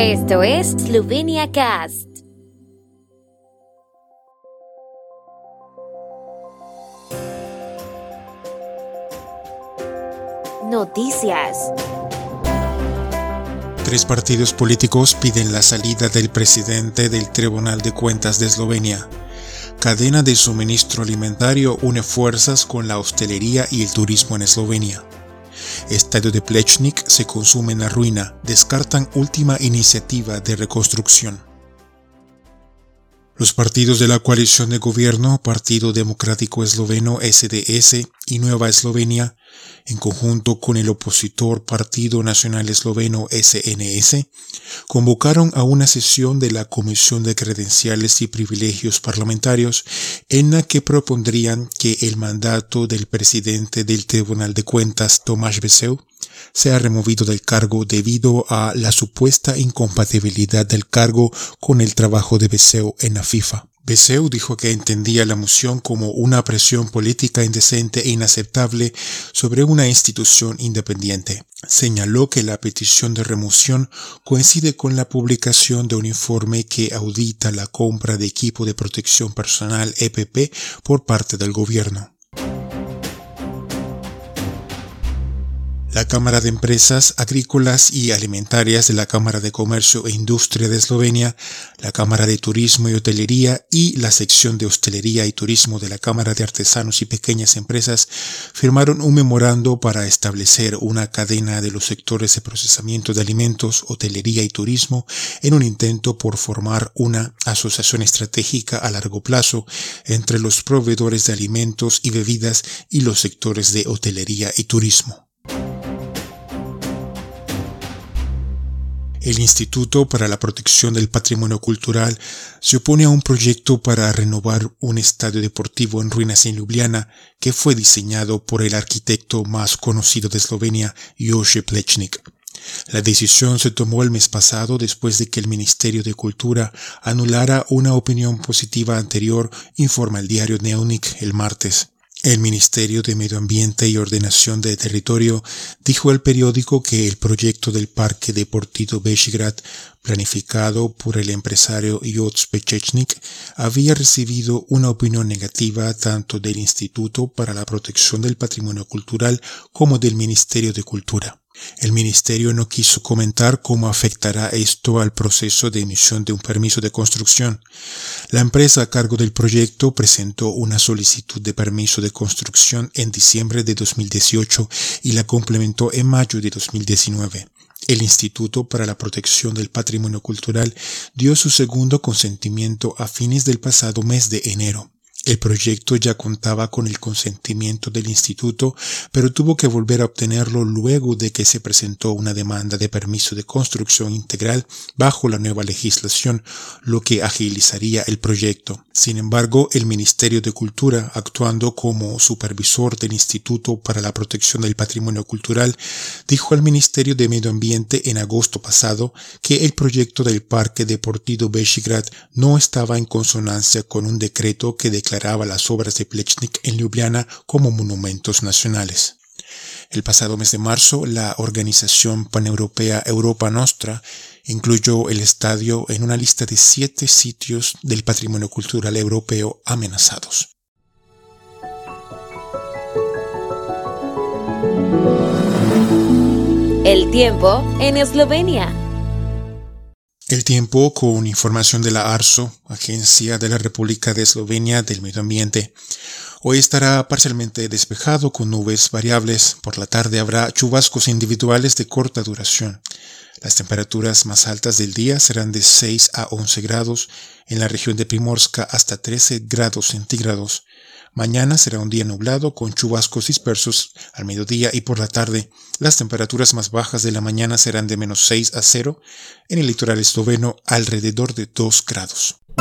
Esto es Slovenia Cast. Noticias. 3 partidos políticos piden la salida del presidente del Tribunal de Cuentas de Eslovenia. Cadena de suministro alimentario une fuerzas con la hostelería y el turismo en Eslovenia. Estadio de Plečnik se consume en la ruina, descartan última iniciativa de reconstrucción. Los partidos de la coalición de gobierno, Partido Democrático Esloveno SDS y Nueva Eslovenia, en conjunto con el opositor Partido Nacional Esloveno SNS, convocaron a una sesión de la Comisión de Credenciales y Privilegios Parlamentarios en la que propondrían que el mandato del presidente del Tribunal de Cuentas, Tomáš Vesel, sea removido del cargo debido a la supuesta incompatibilidad del cargo con el trabajo de Vesel en la FIFA. Vesel dijo que entendía la moción como una presión política indecente e inaceptable sobre una institución independiente. Señaló que la petición de remoción coincide con la publicación de un informe que audita la compra de equipo de protección personal EPP por parte del gobierno. La Cámara de Empresas Agrícolas y Alimentarias de la Cámara de Comercio e Industria de Eslovenia, la Cámara de Turismo y Hotelería y la sección de Hostelería y Turismo de la Cámara de Artesanos y Pequeñas Empresas firmaron un memorando para establecer una cadena de los sectores de procesamiento de alimentos, hotelería y turismo en un intento por formar una asociación estratégica a largo plazo entre los proveedores de alimentos y bebidas y los sectores de hotelería y turismo. El Instituto para la Protección del Patrimonio Cultural se opone a un proyecto para renovar un estadio deportivo en ruinas en Ljubljana que fue diseñado por el arquitecto más conocido de Eslovenia, Jože Plečnik. La decisión se tomó el mes pasado después de que el Ministerio de Cultura anulara una opinión positiva anterior, informa el diario Dnevnik el martes. El Ministerio de Medio Ambiente y Ordenación de Territorio dijo al periódico que el proyecto del Parque Deportivo Bežigrad, planificado por el empresario Jože Plečnik, había recibido una opinión negativa tanto del Instituto para la Protección del Patrimonio Cultural como del Ministerio de Cultura. El ministerio no quiso comentar cómo afectará esto al proceso de emisión de un permiso de construcción. La empresa a cargo del proyecto presentó una solicitud de permiso de construcción en diciembre de 2018 y la complementó en mayo de 2019. El Instituto para la Protección del Patrimonio Cultural dio su segundo consentimiento a fines del pasado mes de enero. El proyecto ya contaba con el consentimiento del instituto, pero tuvo que volver a obtenerlo luego de que se presentó una demanda de permiso de construcción integral bajo la nueva legislación, lo que agilizaría el proyecto. Sin embargo, el Ministerio de Cultura, actuando como supervisor del Instituto para la Protección del Patrimonio Cultural, dijo al Ministerio de Medio Ambiente en agosto pasado que el proyecto del Parque Deportivo Bežigrad no estaba en consonancia con un decreto que declaraba las obras de Plečnik en Ljubljana como monumentos nacionales. El pasado mes de marzo, la organización paneuropea Europa Nostra incluyó el estadio en una lista de 7 sitios del patrimonio cultural europeo amenazados. El tiempo en Eslovenia. El tiempo con información de la ARSO, Agencia de la República de Eslovenia del Medio Ambiente. Hoy estará parcialmente despejado con nubes variables. Por la tarde habrá chubascos individuales de corta duración. Las temperaturas más altas del día serán de 6 a 11 grados, en la región de Primorska hasta 13 grados centígrados. Mañana será un día nublado con chubascos dispersos al mediodía y por la tarde. Las temperaturas más bajas de la mañana serán de -6 a 0, en el litoral esloveno alrededor de 2 grados.